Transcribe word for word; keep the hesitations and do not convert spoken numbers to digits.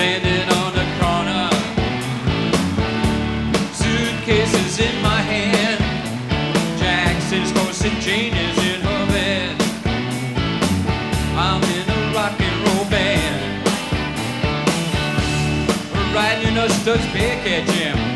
standing on the corner, suitcases in my hand. Jackson's horse and Jane is in her bed. I'm in a rock and roll band, riding a Studs Bearcat Jam.